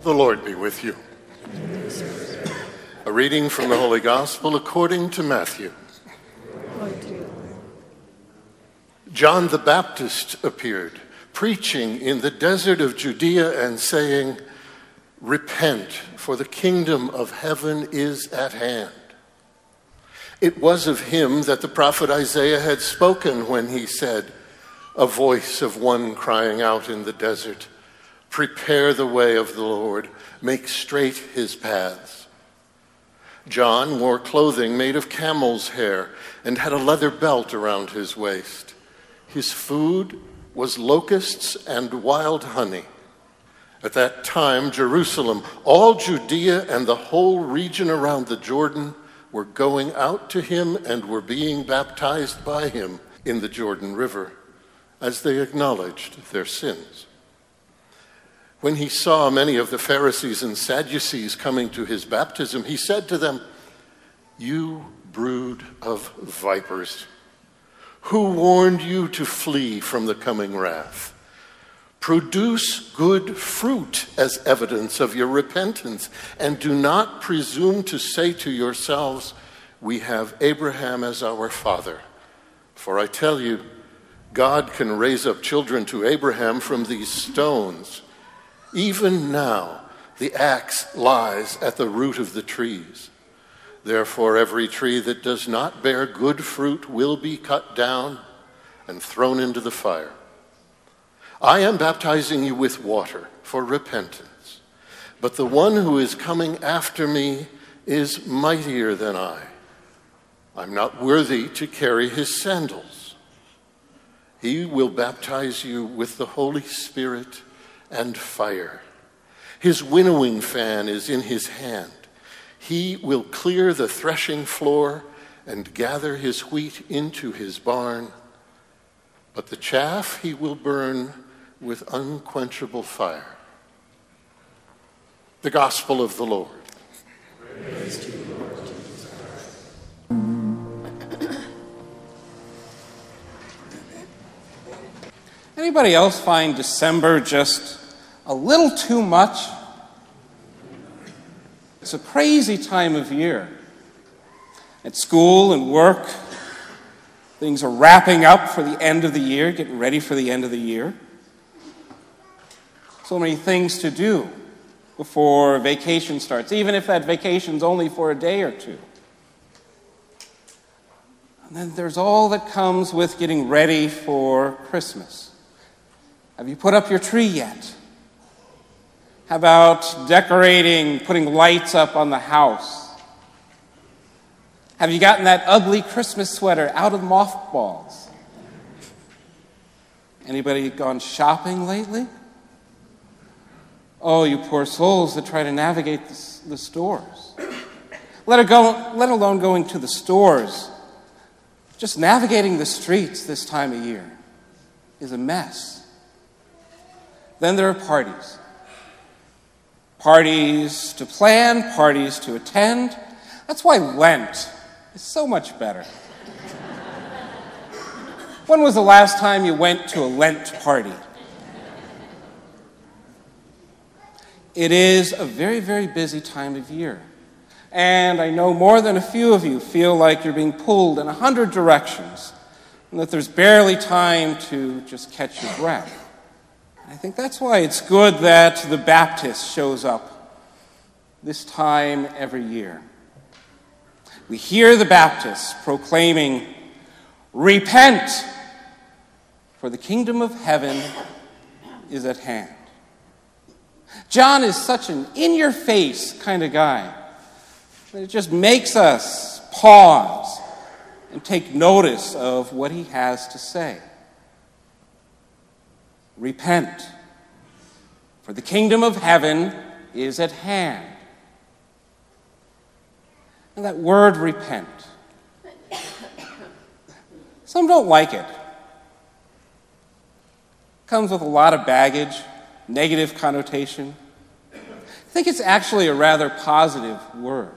The Lord be with you. A reading from the Holy Gospel according to Matthew. John the Baptist appeared, preaching in the desert of Judea and saying, "Repent, for the kingdom of heaven is at hand." It was of him that the prophet Isaiah had spoken when he said, "A voice of one crying out in the desert, prepare the way of the Lord, make straight his paths." John wore clothing made of camel's hair and had a leather belt around his waist. His food was locusts and wild honey. At that time, Jerusalem, all Judea, and the whole region around the Jordan were going out to him and were being baptized by him in the Jordan River as they acknowledged their sins. When he saw many of the Pharisees and Sadducees coming to his baptism, he said to them, "You brood of vipers, who warned you to flee from the coming wrath? Produce good fruit as evidence of your repentance, and do not presume to say to yourselves, 'We have Abraham as our father.' For I tell you, God can raise up children to Abraham from these stones. Even now, the axe lies at the root of the trees. Therefore, every tree that does not bear good fruit will be cut down and thrown into the fire. I am baptizing you with water for repentance, but the one who is coming after me is mightier than I. I'm not worthy to carry his sandals. He will baptize you with the Holy Spirit and fire. His winnowing fan is in his hand. He will clear the threshing floor and gather his wheat into his barn, but the chaff he will burn with unquenchable fire." The Gospel of the Lord. Praise to you, Lord Jesus. Anybody else find December just a little too much? It's a crazy time of year. At school and work, things are wrapping up for the end of the year, getting ready for the end of the year. So many things to do before vacation starts, even if that vacation's only for a day or two. And then there's all that comes with getting ready for Christmas. Have you put up your tree yet? How about decorating, putting lights up on the house? Have you gotten that ugly Christmas sweater out of mothballs? Anybody gone shopping lately? Oh, you poor souls that try to navigate the stores. Let alone going to the stores. Just navigating the streets this time of year is a mess. Then there are parties. Parties to plan, parties to attend. That's why Lent is so much better. When was the last time you went to a Lent party? It is a very, very busy time of year. And I know more than a few of you feel like you're being pulled in 100 directions and that there's barely time to just catch your breath. I think that's why it's good that the Baptist shows up this time every year. We hear the Baptist proclaiming, "Repent, for the kingdom of heaven is at hand." John is such an in-your-face kind of guy that it just makes us pause and take notice of what he has to say. Repent, for the kingdom of heaven is at hand. And that word repent, some don't like it. Comes with a lot of baggage, negative connotation. I think it's actually a rather positive word.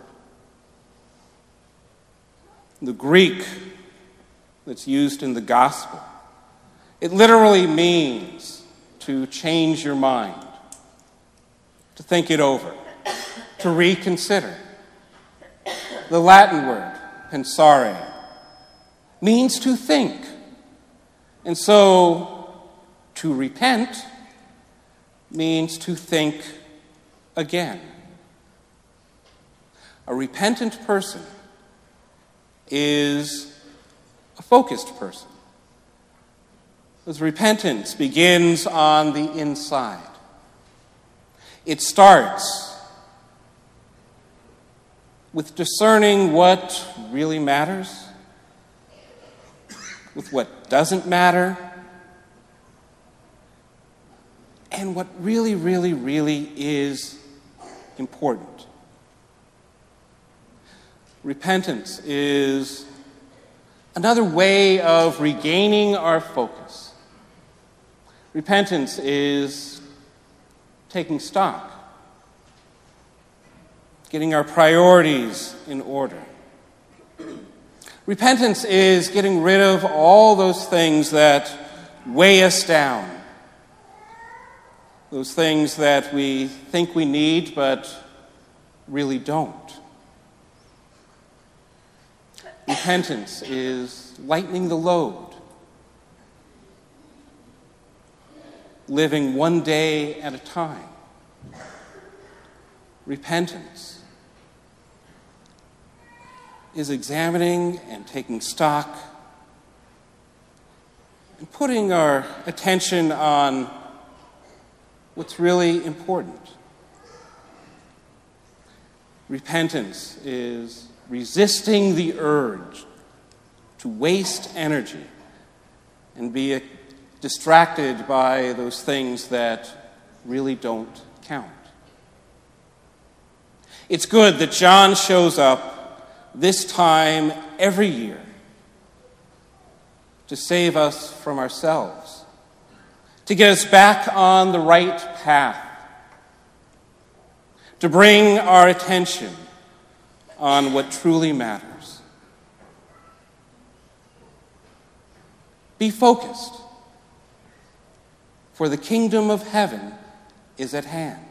The Greek that's used in the gospel, it literally means to change your mind, to think it over, to reconsider. The Latin word, pensare, means to think. And so, to repent means to think again. A repentant person is a focused person. Because repentance begins on the inside. It starts with discerning what really matters, with what doesn't matter, and what really, really, really is important. Repentance is another way of regaining our focus. Repentance is taking stock, getting our priorities in order. Repentance is getting rid of all those things that weigh us down, those things that we think we need but really don't. Repentance is lightening the load, living one day at a time. Repentance is examining and taking stock and putting our attention on what's really important. Repentance is resisting the urge to waste energy and be distracted by those things that really don't count. It's good that John shows up this time every year to save us from ourselves, to get us back on the right path, to bring our attention on what truly matters. Be focused, for the kingdom of heaven is at hand.